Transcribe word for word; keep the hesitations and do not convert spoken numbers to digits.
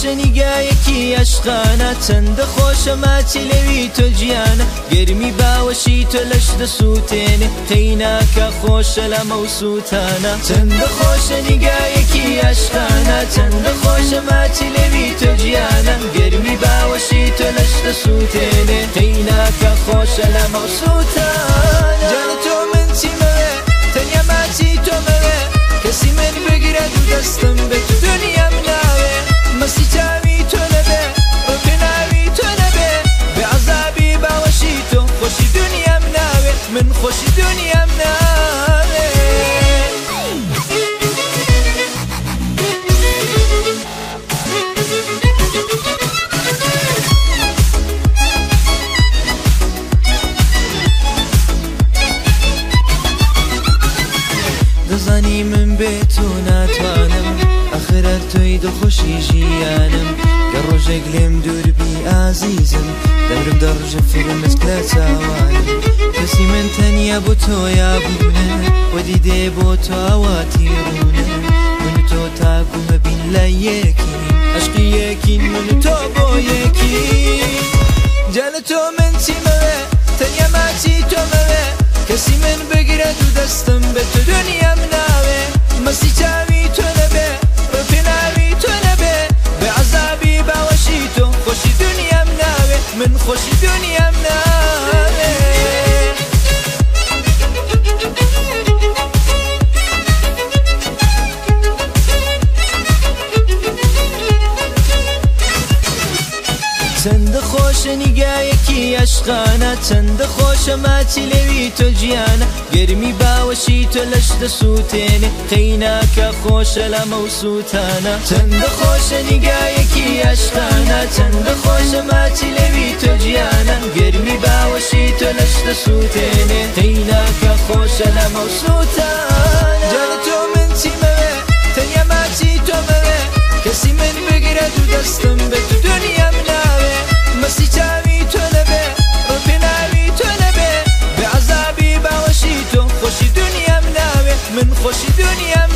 نیگایەکی عەشقانە چەندە خۆشە ماچی لەوی تۆ گیانە گەرمی باوەشی تۆ لەش دەسووتێنێ قەیناکە خۆشە لە مەوسووتانە چەندە خۆشە نیگایەکی عەشقانە چەندە خۆشە ماچی لەوی تۆ گیانە گەرمی باوەشی تۆ لەش دەسووتێنێ قەیناکە خۆشە لە مەوسووتانە جانە تۆ من چیمەوێ تەنیا ماچی تۆمەوێ کەسی من بگرە دوو دەستم بێت تو دنیام ناوێ مەسی چاوی تۆ نەبێ ڕۆکە ناوی تۆ نەبێ بێ عەزابی باوەشی تۆ خۆشی دنیام ناوێ من خۆشی دنیام ناوێ دەزانی من بێت و ناتوانم ئەخرەت تۆی دڵخۆشی ژیانم کە ڕۆژێک لێم دووربی ئازیزم دەورم دەڕژە فرمسک لە چاوانم کەسی من تەنیا بۆ تۆ یابوونە وەدی دێ بۆ تۆ ئاواتی ڕوونە من و تۆ تاکو مەبین لە یەکی عەشقی یەکین من و تۆ بۆ یەکی جانە تۆ من چیمەوێ تەنیا ماچی تۆمەوێ کەسی من بگرە دوو دەستم بێت تو دنیام ناوێ مەسی چاوی تۆ نەبێ ڕۆکە ناوی تۆ نەبێ بێ عەزابی باوەشی تۆ خۆشی دنیام ناوێ من خۆشی دنیام ناوێ چەندە خۆشە نیگایەکی عەشقانە چەندە خۆشە ماچی لەوی تۆ گیانە گەرمی باوەشی تۆ لەش دەسووتێنێ قەیناکە خۆشە لە مەوسووتانە چەندە خۆشە نیگایەکی عەشقانە چەندە خۆشە ماچی لەوی تۆ گیانە گەرمی باوەشی تۆ لەش دەسووتێنێ قەیناکە خۆشە لە مەوسووتانە جانە تۆ من چیمەوێ تەنیا ماچی تۆمەوێ کەسی من بگرە دوو دەستم بێت تو دنیام ناوێ مەسی چاوی تۆ نەبێ ڕۆکە ناوی تۆ نەبێ بێ عەزابی باوەشی تۆ خۆشی دنیام ناوێ من خۆشی دنیام